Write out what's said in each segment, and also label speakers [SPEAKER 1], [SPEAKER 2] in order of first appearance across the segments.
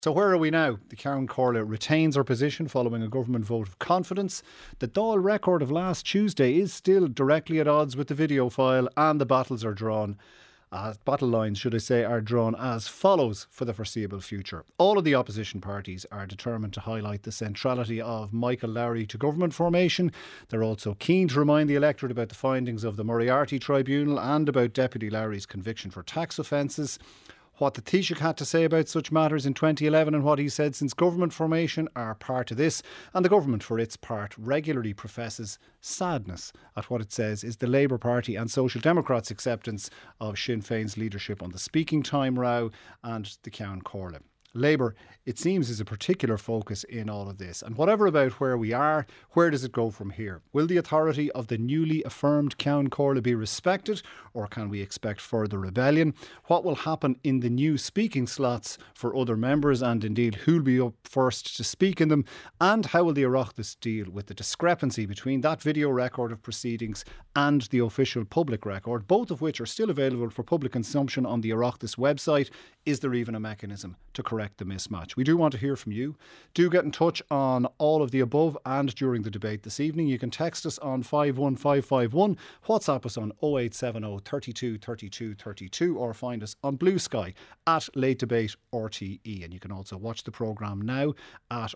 [SPEAKER 1] So where are we now? The Ceann Comhairle retains her position following a government vote of confidence. The Dáil record of last Tuesday is still directly at odds with the video file, and the battle lines, should I say, are drawn as follows for the foreseeable future. All of the opposition parties are determined to highlight the centrality of Michael Lowry to government formation. They're also keen to remind the electorate about the findings of the Moriarty Tribunal and about Deputy Lowry's conviction for tax offences. What the Taoiseach had to say about such matters in 2011 and what he said since government formation are part of this, and the government, for its part, regularly professes sadness at what it says is the Labour Party and Social Democrats' acceptance of Sinn Féin's leadership on the speaking time row and the Ceann Comhairle. Labour, it seems, is a particular focus in all of this. And whatever about where we are, where does it go from here? Will the authority of the newly affirmed Ceann Comhairle be respected, or can we expect further rebellion? What will happen in the new speaking slots for other members, and indeed who'll be up first to speak in them? And how will the Oireachtas deal with the discrepancy between that video record of proceedings and the official public record, both of which are still available for public consumption on the Oireachtas website? Is there even a mechanism to correct the mismatch? We do want to hear from you. Do get in touch on all of the above and during the debate this evening. You can text us on 51551, WhatsApp us on 0870 32 32 32, or find us on Blue Sky at Late Debate RTE. And you can also watch the programme now at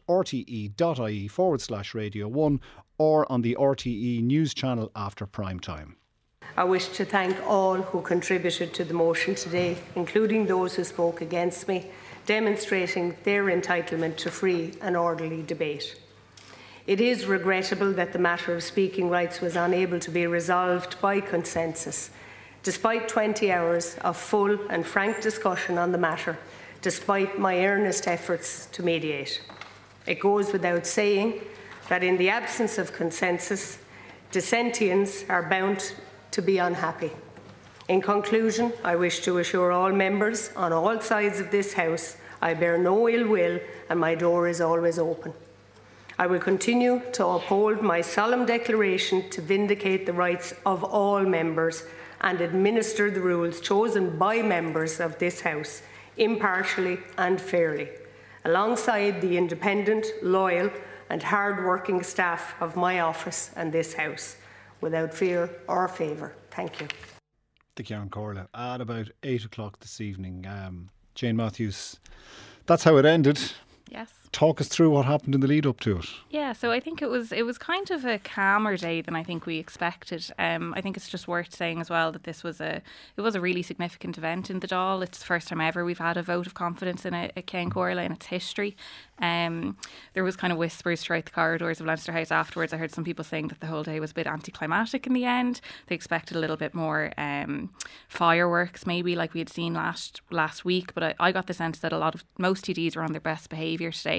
[SPEAKER 1] rte.ie/Radio 1 or on the RTE News channel after prime time.
[SPEAKER 2] I wish to thank all who contributed to the motion today, including those who spoke against me, demonstrating their entitlement to free and orderly debate. It is regrettable that the matter of speaking rights was unable to be resolved by consensus, despite 20 hours of full and frank discussion on the matter, despite my earnest efforts to mediate. It goes without saying that in the absence of consensus, dissentients are bound to be unhappy. In conclusion, I wish to assure all members on all sides of this House I bear no ill will and my door is always open. I will continue to uphold my solemn declaration to vindicate the rights of all members and administer the rules chosen by members of this House impartially and fairly, alongside the independent, loyal and hard-working staff of my office and this House, without fear or favour. Thank you.
[SPEAKER 1] The Ceann Comhairle at about 8 o'clock this evening. Jane Matthews, that's how it ended.
[SPEAKER 3] Yes.
[SPEAKER 1] Talk us through what happened in the lead up to it.
[SPEAKER 3] Yeah, so I think it was kind of a calmer day than I think we expected. I think it's just worth saying as well that it was a really significant event in the Dáil. It's the first time ever we've had a vote of confidence in a Ceann Comhairle in its history. There was kind of whispers throughout the corridors of Leinster House afterwards. I heard some people saying that the whole day was a bit anticlimactic in the end. They expected a little bit more fireworks, maybe like we had seen last week. But I got the sense that most TDs were on their best behaviour today.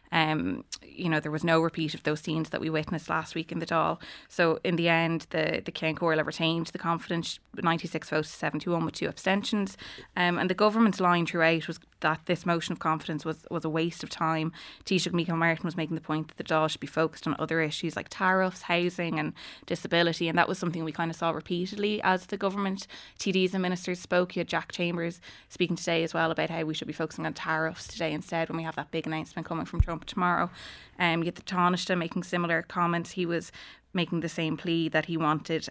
[SPEAKER 3] There was no repeat of those scenes that we witnessed last week in the Dáil. So in the end, the Ceann Comhairle retained the confidence, 96 votes to 71 with 2 abstentions. And the government's line throughout was that this motion of confidence was a waste of time. Taoiseach Micheál Martin was making the point that the Dáil should be focused on other issues like tariffs, housing and disability, and that was something we kind of saw repeatedly as the government TDs and ministers spoke. You had Jack Chambers speaking today as well about how we should be focusing on tariffs today instead when we have that big announcement coming from Trump tomorrow. You had the Taoiseach making similar comments. He was making the same plea that he wanted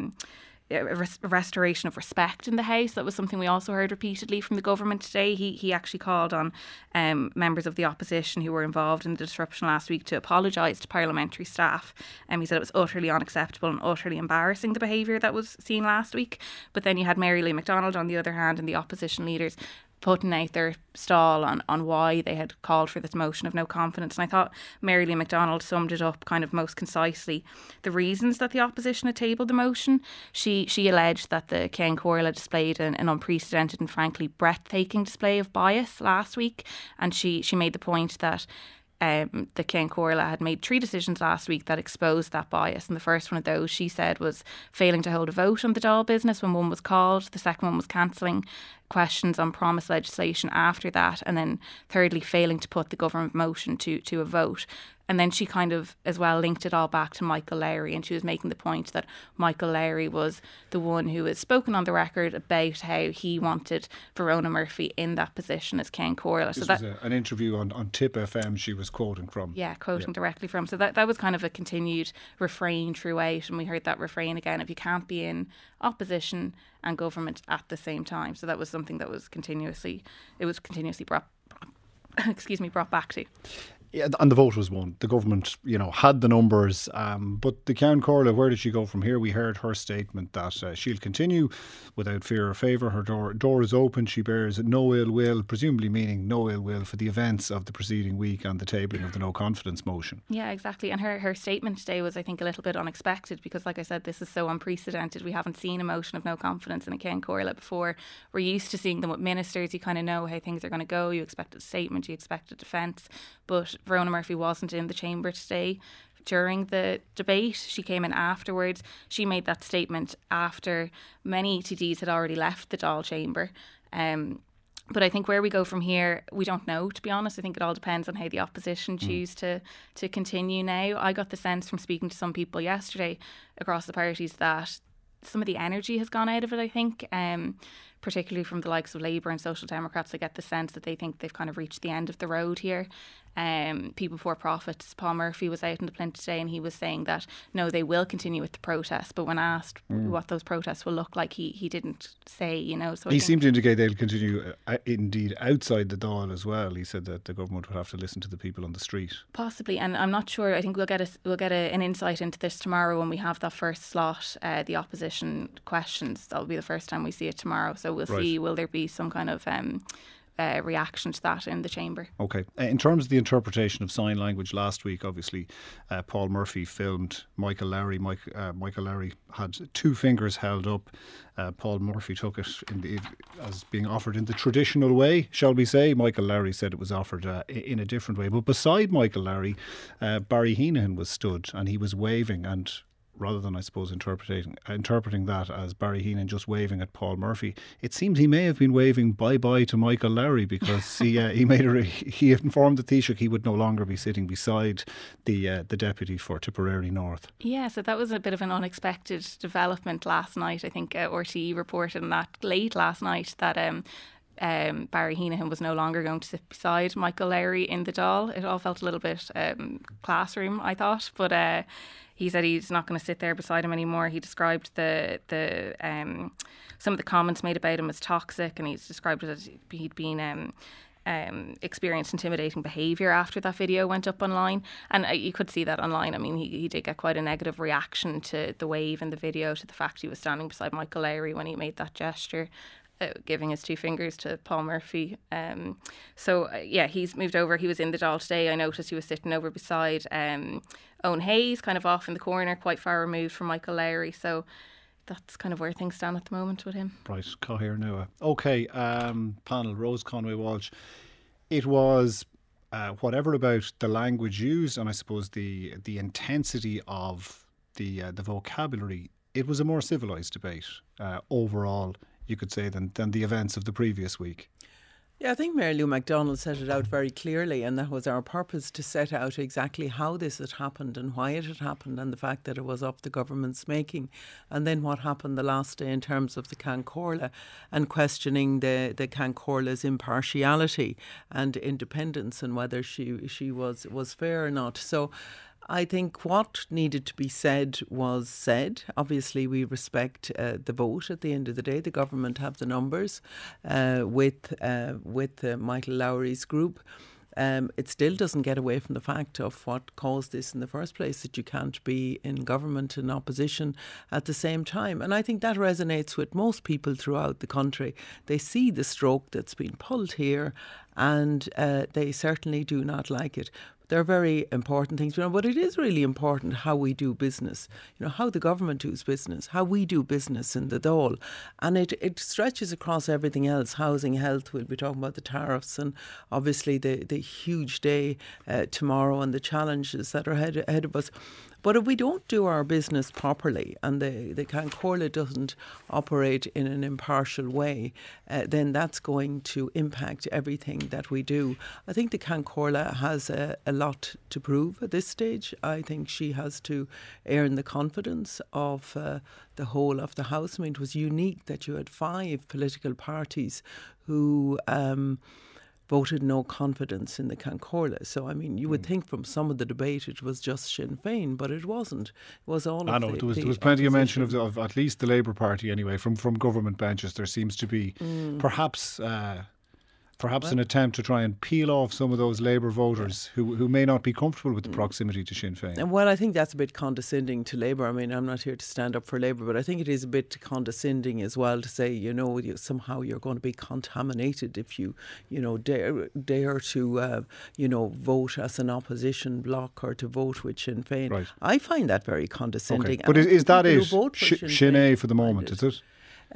[SPEAKER 3] a restoration of respect in the House. That was something we also heard repeatedly from the government today. He actually called on members of the opposition who were involved in the disruption last week to apologise to parliamentary staff. He said it was utterly unacceptable and utterly embarrassing, the behaviour that was seen last week. But then you had Mary Lee McDonald on the other hand, and the opposition leaders putting out their stall on why they had called for this motion of no confidence. And I thought Mary Lee McDonald summed it up kind of most concisely. The reasons that the opposition had tabled the motion, she alleged that the Ceann Comhairle displayed an unprecedented and frankly breathtaking display of bias last week. And she made the point that the Ceann Comhairle had made 3 decisions last week that exposed that bias, and the first one of those, she said, was failing to hold a vote on the Dáil business when one was called. The second one was cancelling questions on promised legislation after that, and then thirdly failing to put the government motion to a vote. And then she kind of as well linked it all back to Michael Lowry, and she was making the point that Michael Lowry was the one who had spoken on the record about how he wanted Verona Murphy in that position as Ken Corla.
[SPEAKER 1] This was an interview on Tip FM she was quoting from.
[SPEAKER 3] Yeah, quoting directly from. So that was kind of a continued refrain throughout, and we heard that refrain again if you can't be in opposition and government at the same time. So that was something that was continuously brought back to.
[SPEAKER 1] Yeah, and the vote was won. The government, had the numbers. But the Ceann Comhairle, where did she go from here? We heard her statement that she'll continue without fear or favour. Her door is open. She bears no ill will, presumably meaning no ill will for the events of the preceding week and the tabling of the no confidence motion.
[SPEAKER 3] Yeah, exactly. And her statement today was, I think, a little bit unexpected because, like I said, this is so unprecedented. We haven't seen a motion of no confidence in a Ceann Comhairle before. We're used to seeing them with ministers. You kind of know how things are going to go. You expect a statement, you expect a defence. But Verona Murphy wasn't in the chamber today during the debate. She came in afterwards. She made that statement after many TDs had already left the Dáil chamber. But I think where we go from here, we don't know, to be honest. I think it all depends on how the opposition choose to continue now. I got the sense from speaking to some people yesterday across the parties that some of the energy has gone out of it, I think. Particularly from the likes of Labour and Social Democrats, I get the sense that they think they've kind of reached the end of the road here. People for Profits, Paul Murphy was out in the Plinth today and he was saying that no, they will continue with the protests, but when asked what those protests will look like, he didn't say, So
[SPEAKER 1] he seemed to indicate they'll continue indeed outside the Dáil as well. He said that the government would have to listen to the people on the street.
[SPEAKER 3] Possibly, and I'm not sure. I think we'll get an insight into this tomorrow when we have that first slot, the opposition questions. That'll be the first time we see it tomorrow, so we'll see, will there be some kind of reaction to that in the chamber.
[SPEAKER 1] Okay. In terms of the interpretation of sign language last week, obviously Paul Murphy filmed Michael Lowry. Michael Lowry had two fingers held up. Paul Murphy took it as being offered in the traditional way, shall we say. Michael Lowry said it was offered in a different way. But beside Michael Lowry, Barry Heenan was stood and he was waving, and rather than, I suppose, interpreting that as Barry Heenan just waving at Paul Murphy, it seems he may have been waving bye-bye to Michael Lowry because he informed the Taoiseach he would no longer be sitting beside the deputy for Tipperary North. Yeah,
[SPEAKER 3] so that was a bit of an unexpected development last night. I think RTE reported on that late last night that Barry Heenan was no longer going to sit beside Michael Lowry in the Dáil. It all felt a little bit classroom, I thought, but he said he's not going to sit there beside him anymore. He described the some of the comments made about him as toxic, and he's described it as he'd been experienced intimidating behaviour after that video went up online. And you could see that online. I mean, he did get quite a negative reaction to the wave in the video, to the fact he was standing beside Michael Lowry when he made that gesture, giving his two fingers to Paul Murphy. He's moved over. He was in the Dáil today. I noticed he was sitting over beside Owen Hayes, kind of off in the corner, quite far removed from Michael Lowry. So that's kind of where things stand at the moment with him.
[SPEAKER 1] Right, Cathaoir Nua. Okay, panel, Rose Conway Walsh. It was whatever about the language used, and I suppose the intensity of the vocabulary. It was a more civilised debate overall, you could say, than the events of the previous week.
[SPEAKER 4] Yeah, I think Mary Lou McDonald set it out very clearly, and that was our purpose, to set out exactly how this had happened and why it had happened, and the fact that it was of the government's making. And then what happened the last day in terms of the Ceann Comhairle, and questioning the Ceann Comhairle's impartiality and independence, and whether she was fair or not. So I think what needed to be said was said. Obviously, we respect the vote at the end of the day. The government have the numbers with Michael Lowry's group. It still doesn't get away from the fact of what caused this in the first place, that you can't be in government and opposition at the same time. And I think that resonates with most people throughout the country. They see the stroke that's been pulled here, and they certainly do not like it. They're very important things, but it is really important how we do business, how the government does business, how we do business in the Dáil. And it stretches across everything else: housing, health. We'll be talking about the tariffs, and obviously the huge day tomorrow and the challenges that are ahead of us. But if we don't do our business properly and the Ceann Comhairle doesn't operate in an impartial way, then that's going to impact everything that we do. I think the Ceann Comhairle has a lot to prove at this stage. I think she has to earn the confidence of the whole of the House. I mean, it was unique that you had 5 political parties who voted no confidence in the Ceann Comhairle. So, I mean, you would think from some of the debate it was just Sinn Féin, but it wasn't. It was all
[SPEAKER 1] I
[SPEAKER 4] of
[SPEAKER 1] know,
[SPEAKER 4] the
[SPEAKER 1] there was plenty of mention of at least the Labour Party anyway, from government benches. There seems to be perhaps an attempt to try and peel off some of those Labour voters who may not be comfortable with the proximity to Sinn Féin.
[SPEAKER 4] And well, I think that's a bit condescending to Labour. I mean, I'm not here to stand up for Labour, but I think it is a bit condescending as well to say, somehow you're going to be contaminated if you dare to, vote as an opposition bloc or to vote with Sinn Féin.
[SPEAKER 1] Right.
[SPEAKER 4] I find that very condescending.
[SPEAKER 1] Okay. But is that it?
[SPEAKER 4] Sinn
[SPEAKER 1] Féin for the moment, is it?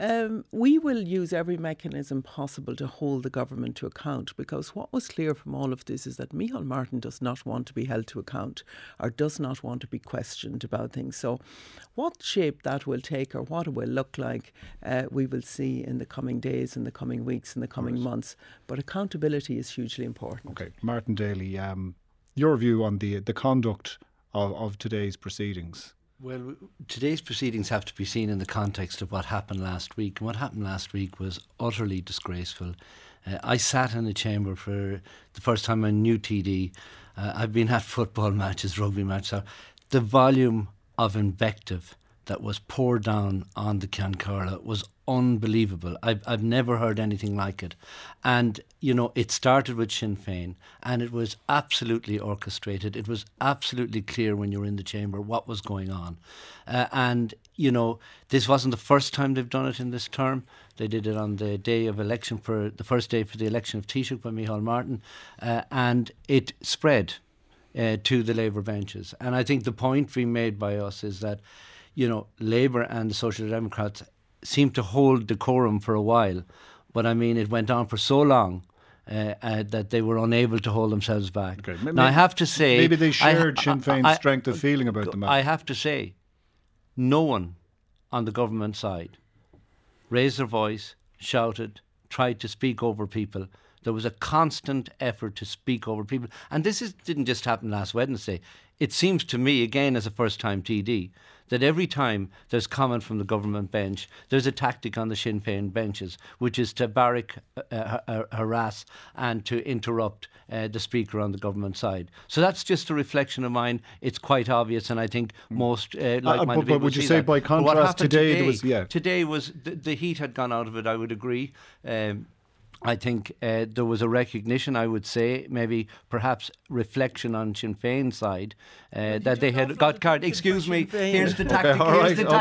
[SPEAKER 4] We will use every mechanism possible to hold the government to account, because what was clear from all of this is that Micheál Martin does not want to be held to account or does not want to be questioned about things. So what shape that will take or what it will look like, we will see in the coming days, in the coming weeks, in the coming months. But accountability is hugely important.
[SPEAKER 1] Okay. Martin Daly, your view on the conduct of today's proceedings?
[SPEAKER 5] Well, today's proceedings have to be seen in the context of what happened last week. And what happened last week was utterly disgraceful. I sat in the chamber for the first time I knew TD. I've been at football matches, rugby matches. The volume of invective that was poured down on the Ceann Comhairle was unbelievable. I've never heard anything like it. And, it started with Sinn Féin and it was absolutely orchestrated. It was absolutely clear when you were in the chamber what was going on. And this wasn't the first time they've done it in this term. They did it on the day of election, for the first day for the election of Taoiseach by Micheál Martin. And it spread to the Labour benches. And I think the point being made by us is that, Labour and the Social Democrats seemed to hold decorum for a while, but I mean it went on for so long that they were unable to hold themselves back. Okay. Now I have to say,
[SPEAKER 1] maybe they shared Sinn Féin's strength of feeling about the matter.
[SPEAKER 5] I have to say, no one on the government side raised their voice, shouted, tried to speak over people. There was a constant effort to speak over people, and didn't just happen last Wednesday. It seems to me, again as a first-time TD, that every time there's comment from the government bench, there's a tactic on the Sinn Féin benches, which is to barrack, harass and to interrupt the speaker on the government side. So that's just a reflection of mine. It's quite obvious, and I think most like-minded people
[SPEAKER 1] would you
[SPEAKER 5] see
[SPEAKER 1] say
[SPEAKER 5] that.
[SPEAKER 1] by contrast today
[SPEAKER 5] today was the heat had gone out of it, I would agree. I think there was a recognition, I would say, maybe perhaps reflection on Sinn Féin's side, that they had got carried. Excuse me, here's the tactic. Here's the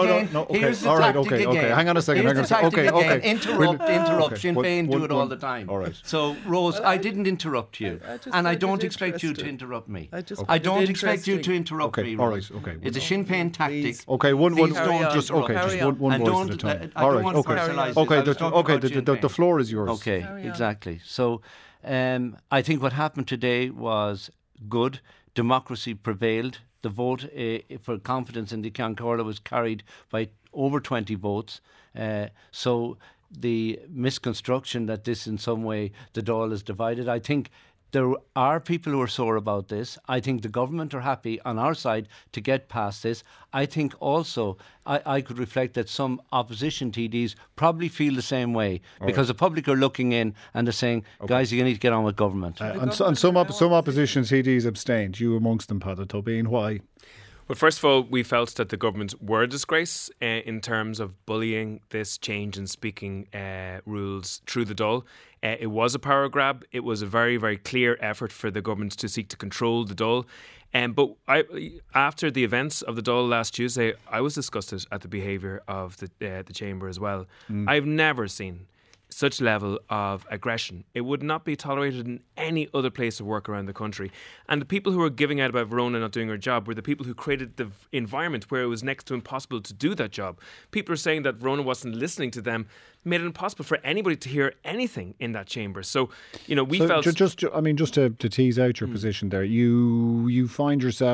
[SPEAKER 5] tactic again.
[SPEAKER 1] Okay, hang on a second.
[SPEAKER 5] Okay. Interrupt. Sinn Féin do it all the time.
[SPEAKER 1] All right.
[SPEAKER 5] So, Rose, I didn't interrupt you, and I don't expect you to interrupt me. I don't expect you to interrupt me.
[SPEAKER 1] All right. Okay.
[SPEAKER 5] It's a Sinn Féin tactic.
[SPEAKER 1] Okay. One voice at a time. All right. Okay. The floor is yours.
[SPEAKER 5] Okay, exactly. So I think what happened today was good. Democracy prevailed. The vote for confidence in the Ceann Comhairle was carried by over 20 votes. So the misconstruction that this in some way, the Dáil is divided, I think there are people who are sore about this. I think the government are happy on our side to get past this. I think also I could reflect that some opposition TDs probably feel the same way, because the public are looking in and they're saying, guys, you need to get on with government.
[SPEAKER 1] And some opposition TDs abstained, you amongst them, Paddy Tobin. Why?
[SPEAKER 6] Well, first of all, we felt that the government were a disgrace in terms of bullying this change in speaking rules through the Dáil. It was a power grab. It was a very, very clear effort for the government to seek to control the Dáil. But after the events of the Dáil last Tuesday, I was disgusted at the behaviour of the chamber as well. I've never seen such level of aggression. It would not be tolerated in any other place of work around the country. And the people who were giving out about Verona not doing her job were the people who created the environment where it was next to impossible to do that job. People are saying that Verona wasn't listening to them, made it impossible for anybody to hear anything in that chamber. So, we felt...
[SPEAKER 1] Just to tease out your position there, you find yourself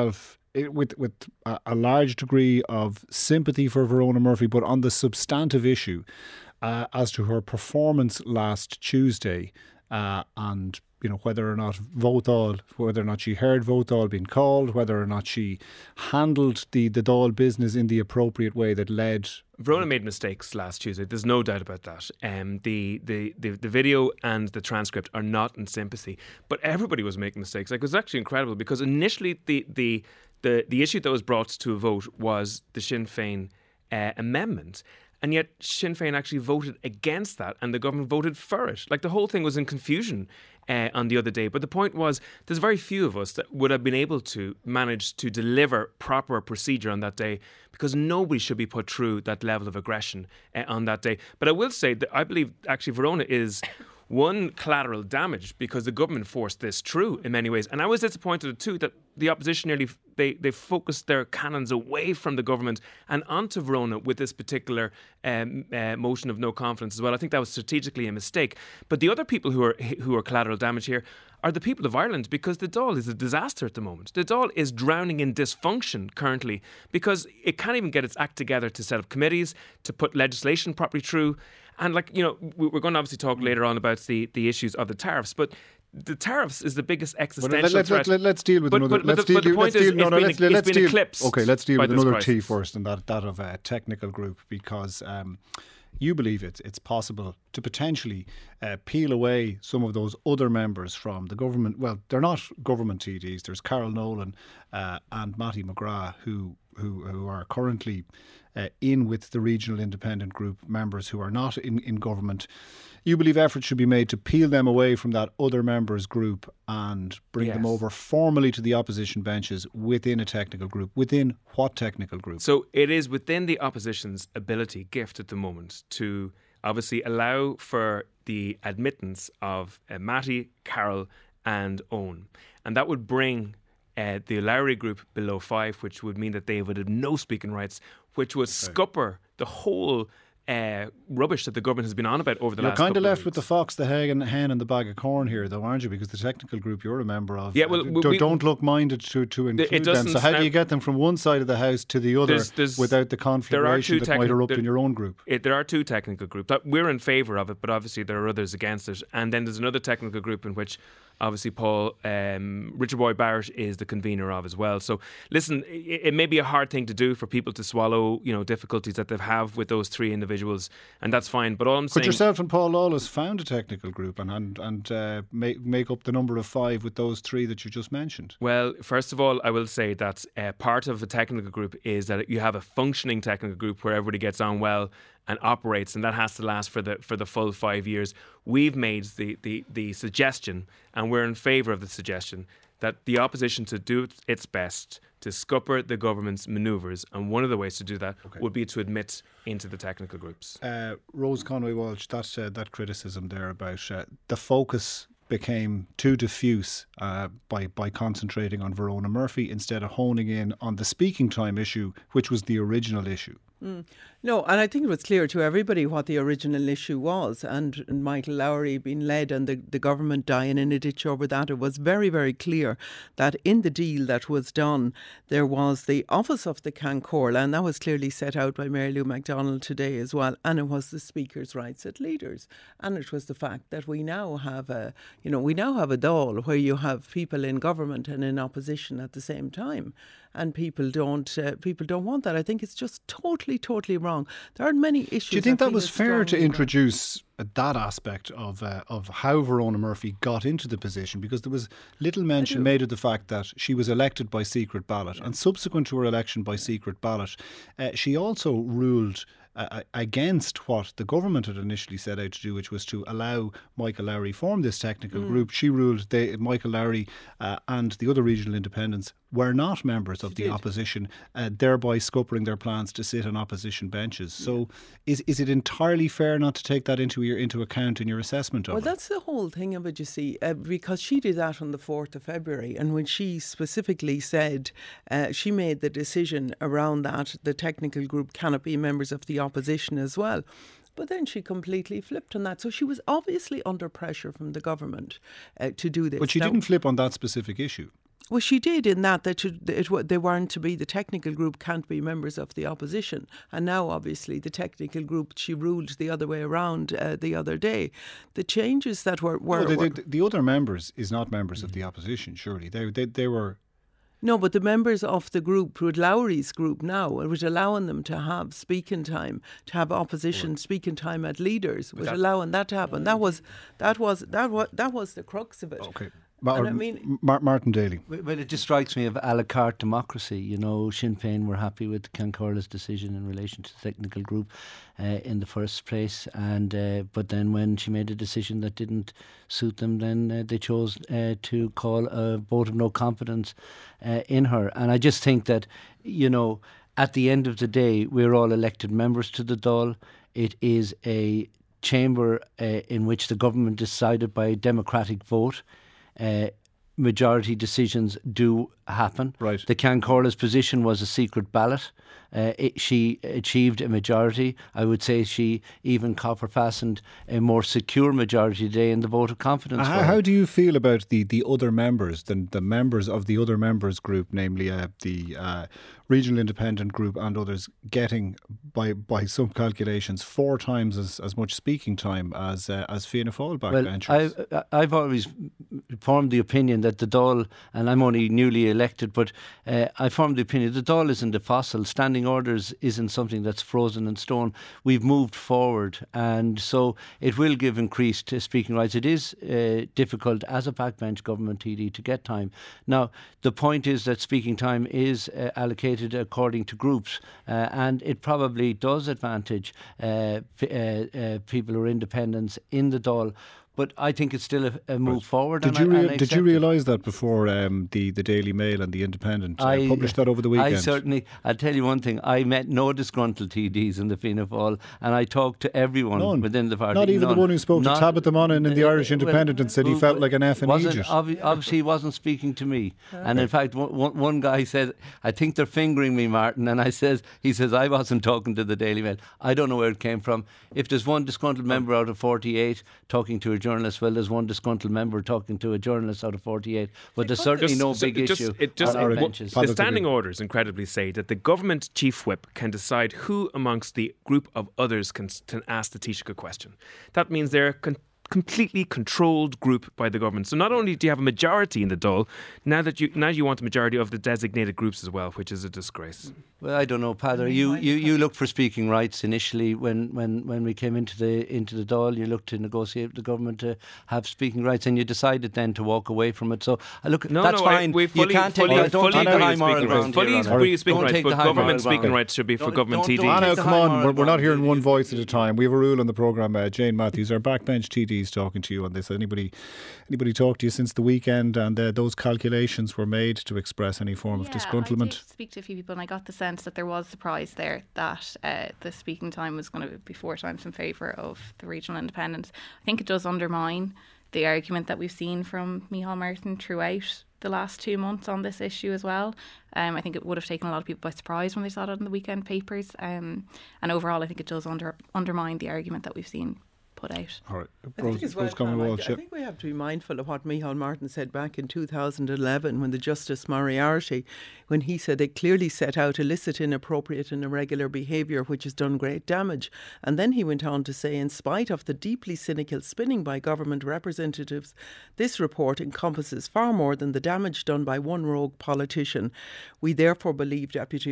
[SPEAKER 1] with a large degree of sympathy for Verona Murphy, but on the substantive issue as to her performance last Tuesday, and whether or not whether or not she heard Vote Dáil being called, whether or not she handled the Dáil business in the appropriate way that led.
[SPEAKER 6] Verona made mistakes last Tuesday. There's no doubt about that. The video and the transcript are not in sympathy, but everybody was making mistakes. Like, it was actually incredible because initially the issue that was brought to a vote was the Sinn Féin amendment. And yet Sinn Féin actually voted against that and the government voted for it. Like, the whole thing was in confusion on the other day. But the point was, there's very few of us that would have been able to manage to deliver proper procedure on that day, because nobody should be put through that level of aggression on that day. But I will say that I believe actually Verona is one collateral damage because the government forced this through in many ways. And I was disappointed too that the opposition nearly they focused their cannons away from the government and onto Verona with this particular motion of no confidence as well. I think that was strategically a mistake. But the other people who are collateral damage here are the people of Ireland, because the Dáil is a disaster at the moment. The Dáil is drowning in dysfunction currently because it can't even get its act together to set up committees, to put legislation properly through. And we're going to obviously talk later on about the issues of the tariffs, but the tariffs is the biggest existential threat.
[SPEAKER 1] Let's deal with another. Let's deal with another T first, and that of a technical group, because you believe it's possible to potentially peel away some of those other members from the government. Well, they're not government TDs. There's Carol Nolan and Mattie McGrath who are currently in with the regional independent group members who are not in government. You believe efforts should be made to peel them away from that other members group and bring them over formally to the opposition benches within a technical group. Within what technical group?
[SPEAKER 6] So it is within the opposition's gift at the moment, to obviously allow for the admittance of Mattie, Carol and Owen. And that would bring the Lowry group below 5, which would mean that they would have no speaking rights, which would scupper the whole rubbish that the government has been on about over the last couple of weeks. You're kind of
[SPEAKER 1] left with the fox, the hen and the bag of corn here, though, aren't you? Because the technical group you're a member of don't look minded to include them. So how do you get them from one side of the house to the other without the conflagration that might erupt in your own group?
[SPEAKER 6] There are two technical groups. We're in favour of it, but obviously there are others against it. And then there's another technical group in which obviously Richard Boyd Barrett is the convener of as well. So listen, it may be a hard thing to do for people to swallow, difficulties that they have with those three individuals, and that's fine. But all I'm saying,
[SPEAKER 1] could yourself and Paul Lawless found a technical group and make up the number of 5 with those 3 that you just mentioned?
[SPEAKER 6] Well, first of all, I will say that part of a technical group is that you have a functioning technical group where everybody gets on well and operates, and that has to last for the full 5 years. We've made the suggestion, and we're in favour of the suggestion, that the opposition to do its best to scupper the government's manoeuvres, and one of the ways to do that would be to admit into the technical groups.
[SPEAKER 1] Rose Conway Walsh, that criticism there about the focus became too diffuse by concentrating on Verona Murphy instead of honing in on the speaking time issue, which was the original issue.
[SPEAKER 4] No, and I think it was clear to everybody what the original issue was, and Michael Lowry being led and the government dying in a ditch over that. It was very, very clear that in the deal that was done, there was the office of the Ceann Comhairle, and that was clearly set out by Mary Lou McDonald today as well, and it was the Speaker's rights at leaders, and it was the fact that we now have a Dáil where you have people in government and in opposition at the same time. And people don't want that. I think it's just totally wrong. There aren't many issues.
[SPEAKER 1] Do you think that was fair to introduce that aspect of how Verona Murphy got into the position? Because there was little mention made of the fact that she was elected by secret ballot, and subsequent to her election by secret ballot, she also ruled against what the government had initially set out to do, which was to allow Michael Lowry form this technical group. She ruled Michael Lowry and the other regional independents were not members of the opposition, thereby scuppering their plans to sit on opposition benches. So is it entirely fair not to take that into account in your assessment of it?
[SPEAKER 4] Well, that's the whole thing of it, you see, because she did that on the 4th of February, and when she specifically said she made the decision around that the technical group cannot be members of the opposition as well. But then she completely flipped on that. So she was obviously under pressure from the government to do this.
[SPEAKER 1] But she didn't flip on that specific issue.
[SPEAKER 4] Well, she did in that they weren't to be, the technical group can't be members of the opposition. And now, obviously, the technical group, she ruled the other way around the other day. The changes that were
[SPEAKER 1] the other members is not members of the opposition, surely. They were...
[SPEAKER 4] No, but the members of the group, with Lowry's group now, was allowing them to have speaking time, to have opposition speaking time at leaders, was allowing that to happen. That was the crux of it.
[SPEAKER 1] Okay.
[SPEAKER 5] Martin Daly. Well, it just strikes me of a la carte democracy. You know, Sinn Féin were happy with Ceann Comhairle's decision in relation to the technical group in the first place, and but then when she made a decision that didn't suit them, then they chose to call a vote of no confidence in her. And I just think that, you know, at the end of the day, we're all elected members to the Dáil. It is a chamber in which the government decided by a democratic vote. Majority decisions do happen.
[SPEAKER 1] Right.
[SPEAKER 5] The Ceann Comhairle's position was a secret ballot. She achieved a majority. I would say she even copper-fastened a more secure majority today in the vote of confidence.
[SPEAKER 1] How do you feel about the other members, the members of the other members group, namely the Regional Independent Group and others, getting by some calculations 4 times as much speaking time as Fianna Fáil backbenchers?
[SPEAKER 5] I've always formed the opinion that the Dáil, and I'm only newly elected, but I formed the opinion the Dáil isn't a fossil. Standing orders isn't something that's frozen in stone. We've moved forward, and so it will give increased speaking rights. It is difficult as a backbench government TD to get time. Now, the point is that speaking time is allocated according to groups, and it probably does advantage people who are independents in the Dáil. But I think it's still a move forward.
[SPEAKER 1] Did you realise that before the Daily Mail and the Independent published that over the weekend?
[SPEAKER 5] I'll tell you one thing, I met no disgruntled TDs in the Fianna Fáil, and I talked to everyone within the party.
[SPEAKER 1] Not even the one who spoke to Tabitha Monahan in the Irish Independent and said he felt like an effing idiot.
[SPEAKER 5] Obviously he wasn't speaking to me. Okay. And in fact, one guy said, I think they're fingering me, Martin. And he says, I wasn't talking to the Daily Mail. I don't know where it came from. If there's one disgruntled member out of 48 talking to a journalist, well, there's one disgruntled member talking to a journalist out of 48, but there's certainly no big issue on our benches.
[SPEAKER 6] The standing orders incredibly say that the government chief whip can decide who amongst the group of others can ask the Taoiseach a question. That means they're completely controlled group by the government. So not only do you have a majority in the Dáil, now you want a majority of the designated groups as well, which is a disgrace.
[SPEAKER 5] Well, I don't know, Padder. You looked for speaking rights initially when we came into the Dáil. You looked to negotiate with the government to have speaking rights, and you decided then to walk away from it. So that's fine.
[SPEAKER 6] We fully agree with speaking rights, but government speaking rights should be for government TDs.
[SPEAKER 1] Come on, we're not hearing one voice at a time. We have a rule on the programme. Jane Matthews, our backbench TD, talking to you on this. Anybody talk to you since the weekend, and those calculations were made to express any form of disgruntlement?
[SPEAKER 3] I did speak to a few people, and I got the sense that there was surprise there that the speaking time was going to be 4 times in favour of the Regional Independents. I think it does undermine the argument that we've seen from Micheál Martin throughout the last 2 months on this issue as well. I think it would have taken a lot of people by surprise when they saw it in the weekend papers, and overall I think it does undermine the argument that we've seen put out.
[SPEAKER 1] All right.
[SPEAKER 4] I think we have to be mindful of what Micheál Martin said back in 2011 when the Justice Moriarty, when he said they clearly set out illicit, inappropriate and irregular behaviour which has done great damage. And then he went on to say, in spite of the deeply cynical spinning by government representatives, this report encompasses far more than the damage done by one rogue politician. We therefore believe Deputy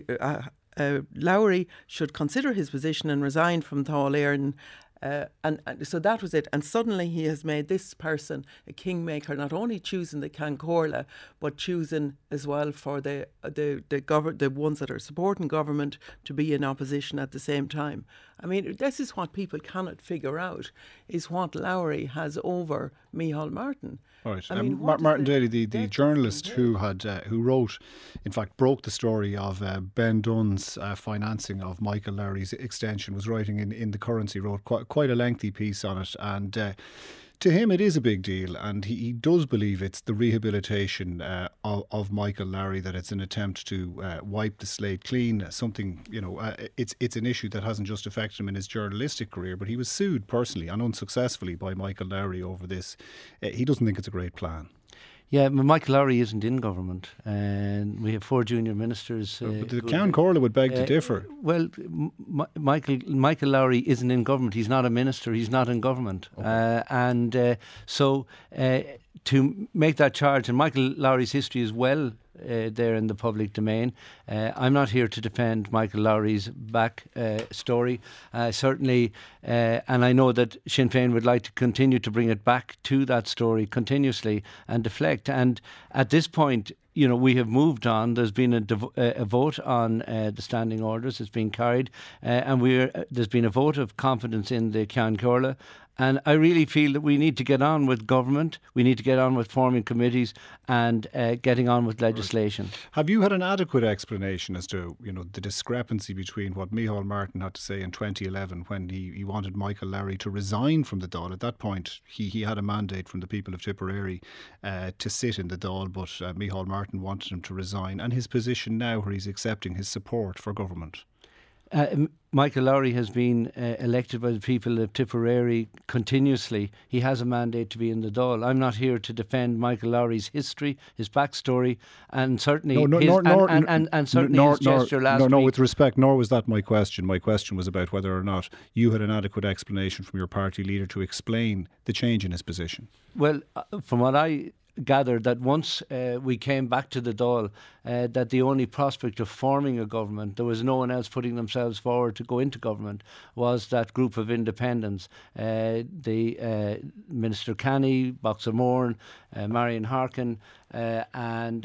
[SPEAKER 4] Lowry should consider his position and resign from Dáil Éireann. And so that was it. And suddenly he has made this person a kingmaker, not only choosing the Ceann Comhairle, but choosing as well for the ones that are supporting government to be in opposition at the same time. I mean, this is what people cannot figure out, is what Lowry has over Micheál Martin.
[SPEAKER 1] All right. Martin Daly, the journalist who wrote, in fact, broke the story of Ben Dunn's financing of Michael Lowry's extension, was writing in The Currency, wrote quite a lengthy piece on it, and to him it is a big deal, and he does believe it's the rehabilitation of Michael Lowry, that it's an attempt to wipe the slate clean. Something, it's an issue that hasn't just affected him in his journalistic career, but he was sued personally and unsuccessfully by Michael Lowry over this. He doesn't think it's a great plan.
[SPEAKER 5] Yeah, but Michael Lowry isn't in government, and we have 4 junior ministers.
[SPEAKER 1] But the Ceann Comhairle would beg to differ.
[SPEAKER 5] Well, Michael Lowry isn't in government. He's not a minister. He's not in government, so to make that charge, and Michael Lowry's history is well there in the public domain. I'm not here to defend Michael Lowry's back story, certainly, and I know that Sinn Féin would like to continue to bring it back to that story continuously and deflect. And at this point, we have moved on. There's been a vote on the standing orders. It's been carried, and there's been a vote of confidence in the Ceann Comhairle. And I really feel that we need to get on with government. We need to get on with forming committees and getting on with legislation.
[SPEAKER 1] Have you had an adequate explanation as to the discrepancy between what Micheál Martin had to say in 2011 when he wanted Michael Lowry to resign from the Dáil? At that point, he had a mandate from the people of Tipperary to sit in the Dáil, but Micheál Martin wanted him to resign. And his position now, where he's accepting his support for government.
[SPEAKER 5] Michael Lowry has been elected by the people of Tipperary continuously. He has a mandate to be in the Dáil. I'm not here to defend Michael Lowry's history, his backstory, and certainly his gesture last week.
[SPEAKER 1] No, with respect, nor was that my question. My question was about whether or not you had an adequate explanation from your party leader to explain the change in his position.
[SPEAKER 5] Well, from what I gathered, that once we came back to the Dáil, that the only prospect of forming a government, there was no one else putting themselves forward to go into government, was that group of independents, the Minister Canny, Boxer Moran, Marion Harkin, and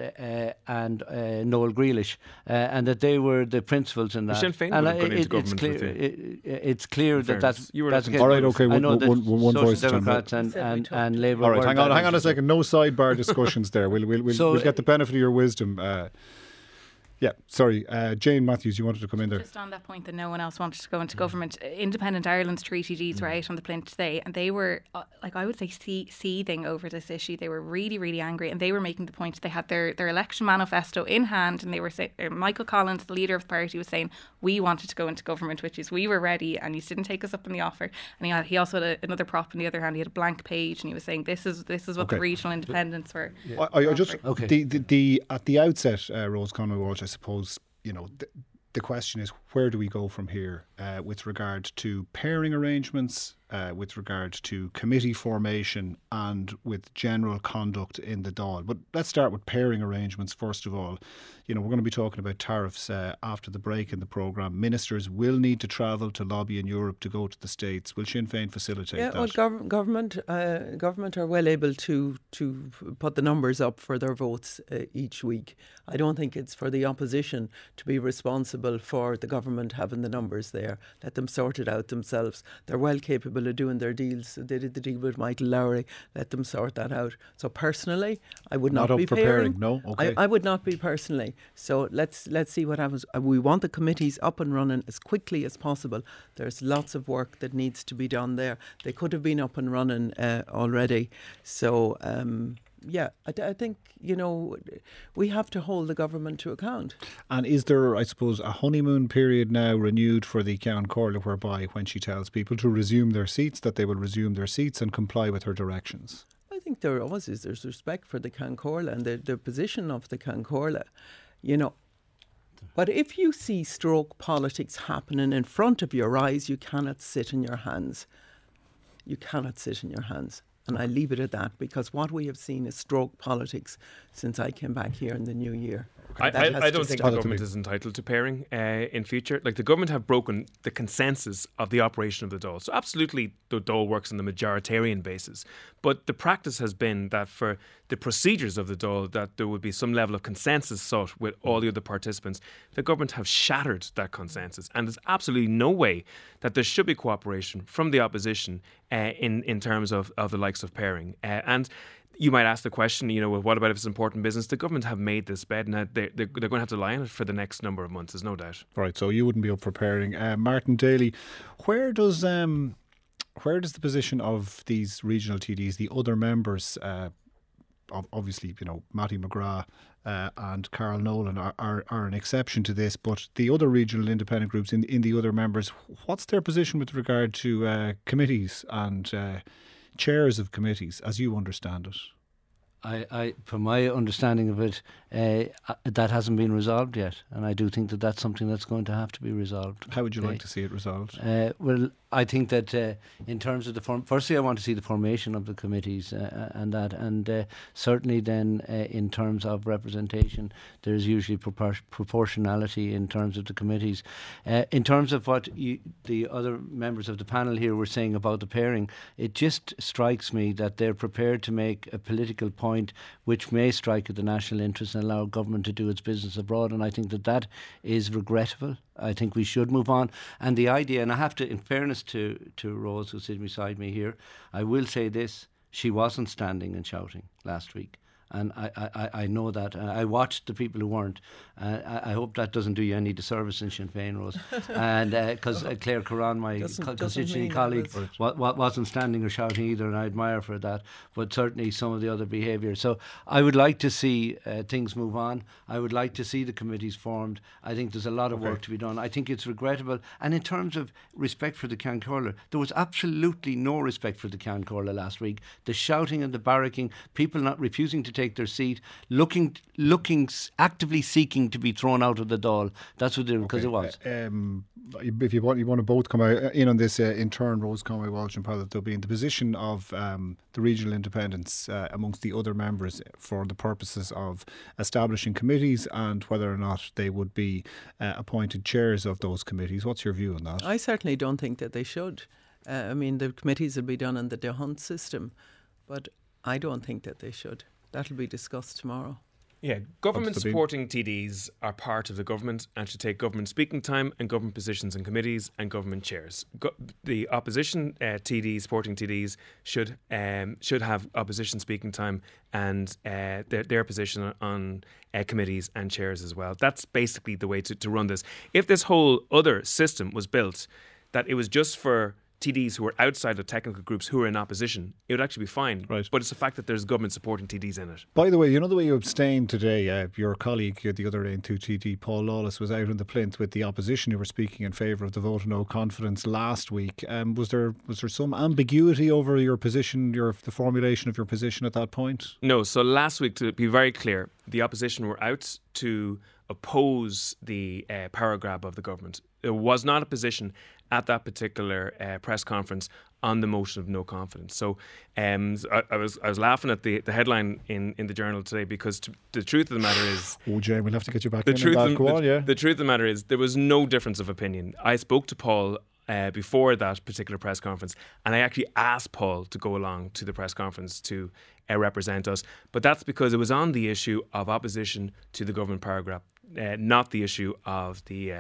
[SPEAKER 5] Noel Grealish, and that they were the principals in that.
[SPEAKER 6] Sinn Féin would have gone into government with you.
[SPEAKER 5] It's clear that's
[SPEAKER 1] all right. Okay,
[SPEAKER 5] I know
[SPEAKER 1] one
[SPEAKER 5] Social
[SPEAKER 1] voice,
[SPEAKER 5] Democrats and Labour.
[SPEAKER 1] All right, hang on a second. No sidebar discussions there. We'll get the benefit of your wisdom. Yeah, sorry. Jane Matthews, you wanted to come in there.
[SPEAKER 3] Just on that point that no one else wanted to go into government, Independent Ireland's 3 TDs were out on the plinth today, and they were, I would say, seething over this issue. They were really, really angry, and they were making the point they had their election manifesto in hand, and they were saying, Michael Collins, the leader of the party, was saying, we wanted to go into government, which is we were ready, and you didn't take us up on the offer. And he also had another prop in the other hand. He had a blank page, and he was saying, this is what the regional independents were.
[SPEAKER 1] Yeah. I just at the outset, Rose Conway Walsh, I suppose, the question is, where do we go from here with regard to pairing arrangements, with regard to committee formation, and with general conduct in the Dáil? But let's start with pairing arrangements first of all. We're going to be talking about tariffs after the break in the programme. Ministers will need to travel to lobby in Europe to go to the States. Will Sinn Féin facilitate that?
[SPEAKER 4] Well, government are well able to put the numbers up for their votes each week. I don't think it's for the opposition to be responsible for the government having the numbers there. Let them sort it out themselves. They're well capable of doing their deals. They did the deal with Michael Lowry. Let them sort that out. So personally, I would not be
[SPEAKER 1] pairing. No, okay.
[SPEAKER 4] I would not be personally. So let's see what happens. We want the committees up and running as quickly as possible. There's lots of work that needs to be done there. They could have been up and running already. So I think, we have to hold the government to account.
[SPEAKER 1] And is there, I suppose, a honeymoon period now renewed for the Ceann Comhairle, whereby when she tells people to resume their seats, that they will resume their seats and comply with her directions?
[SPEAKER 4] I think there always is. There's respect for the Ceann Comhairle and the position of the Ceann Comhairle, But if you see stroke politics happening in front of your eyes, you cannot sit in your hands. You cannot sit in your hands. And I leave it at that, because what we have seen is stroke politics since I came back here in the new year.
[SPEAKER 6] I don't think the government is entitled to pairing in future. Like, the government have broken the consensus of the operation of the Dáil. So absolutely the Dáil works on the majoritarian basis. But the practice has been that for the procedures of the Dáil, that there would be some level of consensus sought with all the other participants. The government have shattered that consensus. And there's absolutely no way that there should be cooperation from the opposition in terms of the likes of pairing. And you might ask the question, what about if it's important business? The government have made this bed, and they're going to have to lie on it for the next number of months, there's no doubt. Right,
[SPEAKER 1] so you wouldn't be up for pairing. Martin Daly, where does the position of these regional TDs, the other members, obviously, Matty McGrath and Carl Nolan are an exception to this, but the other regional independent groups in the other members, what's their position with regard to committees and chairs of committees, as you understand it?
[SPEAKER 5] from my understanding of it, that hasn't been resolved yet, and I do think that that's something that's going to have to be resolved.
[SPEAKER 1] How would you like to see it resolved?
[SPEAKER 5] Well, I think that in terms of firstly, I want to see the formation of the committees and certainly then in terms of representation, there is usually proportionality in terms of the committees. In terms of what the other members of the panel here were saying about the pairing, it just strikes me that they're prepared to make a political point which may strike at the national interest and allow government to do its business abroad, and I think that is regrettable. I think we should move on. And the idea, and I have to, in fairness to Rose, who's sitting beside me here, I will say this: she wasn't standing and shouting last week. And I know that. I watched the people who weren't. I hope that doesn't do you any disservice in Sinn Féin, Rose. And because Claire Curran, my constituency colleague, wasn't standing or shouting either, and I admire her for that. But certainly some of the other behaviour. So I would like to see things move on. I would like to see the committees formed. I think there's a lot of work to be done. I think it's regrettable. And in terms of respect for the Ceann Comhairle, there was absolutely no respect for the Ceann Comhairle last week. The shouting and the barracking, people not refusing to take their seat, looking, actively seeking to be thrown out of the Dáil. That's what because it was.
[SPEAKER 1] If you want to both come out in on this in turn, Rose Conway Walsh and Paula Duby, in the position of the regional independents amongst the other members for the purposes of establishing committees and whether or not they would be appointed chairs of those committees. What's your view on that?
[SPEAKER 4] I certainly don't think that they should. I mean, the committees will be done in the de Hunt system, but I don't think that they should. That'll be discussed tomorrow.
[SPEAKER 6] Yeah, government supporting TDs are part of the government and should take government speaking time and government positions in committees and government chairs. The opposition TDs, supporting TDs, should have opposition speaking time and their position on committees and chairs as well. That's basically the way to run this. If this whole other system was built that it was just for TDs who are outside of technical groups who are in opposition, it would actually be fine. Right. But it's the fact that there's government supporting TDs in it.
[SPEAKER 1] By the way, you know the way you abstained today, your colleague the other day in 2TD, Paul Lawless, was out in the plinth with the opposition who were speaking in favour of the vote of no confidence last week. Was there some ambiguity over your position, the formulation of your position at that point?
[SPEAKER 6] No, so last week, to be very clear, the opposition were out to oppose the power grab of the government. There was not a position at that particular press conference on the motion of no confidence. So I was laughing at the headline in the Journal today because the truth of the matter is...
[SPEAKER 1] Oh, Jane, we'll have to get you back in that. Go on, yeah.
[SPEAKER 6] The truth of the matter is there was no difference of opinion. I spoke to Paul before that particular press conference, and I actually asked Paul to go along to the press conference to represent us. But that's because it was on the issue of opposition to the government power grab, not the issue of the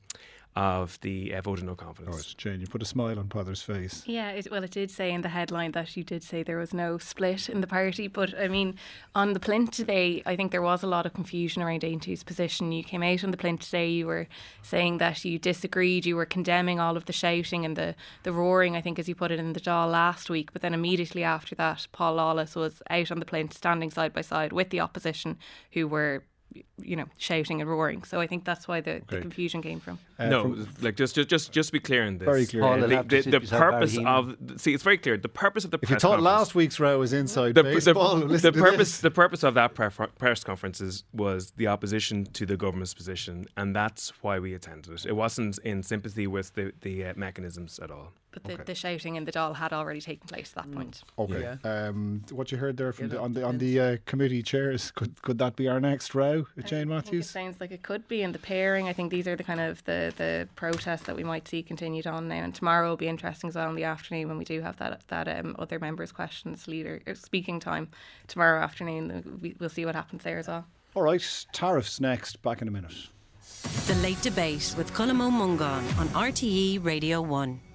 [SPEAKER 6] vote of no confidence.
[SPEAKER 1] All right, Jane, you put a smile on Pother's face.
[SPEAKER 3] Yeah, it did say in the headline that you did say there was no split in the party, but I mean, on the plinth today, I think there was a lot of confusion around Aontú's position. You came out on the plinth today, you were saying that you disagreed, you were condemning all of the shouting and the roaring, I think as you put it in the Dáil last week, but then immediately after that, Paul Lawless was out on the plinth standing side by side with the opposition who were shouting and roaring. So I think that's why the confusion came from.
[SPEAKER 6] Just to be clear in this.
[SPEAKER 1] Very clear.
[SPEAKER 6] Paul, the purpose of it's very clear. The purpose of the press conference.
[SPEAKER 1] If you thought last week's row was inside baseball,
[SPEAKER 6] the purpose of that press conferences was the opposition to the government's position, and that's why we attended it. It wasn't in sympathy with the mechanisms at all.
[SPEAKER 3] But the shouting in the Dáil had already taken place at that point.
[SPEAKER 1] Okay. Yeah. What you heard there from on the committee chairs, could that be our next row, Jane Matthews?
[SPEAKER 3] It sounds like it could be in the pairing. I think these are the kind of the protests that we might see continued on now. And tomorrow will be interesting as well in the afternoon when we do have that other members' questions speaking time tomorrow afternoon. We'll see what happens there as well.
[SPEAKER 1] All right, tariffs next. Back in a minute.
[SPEAKER 7] The Late Debate with Colm Ó Mongáin on RTE Radio 1.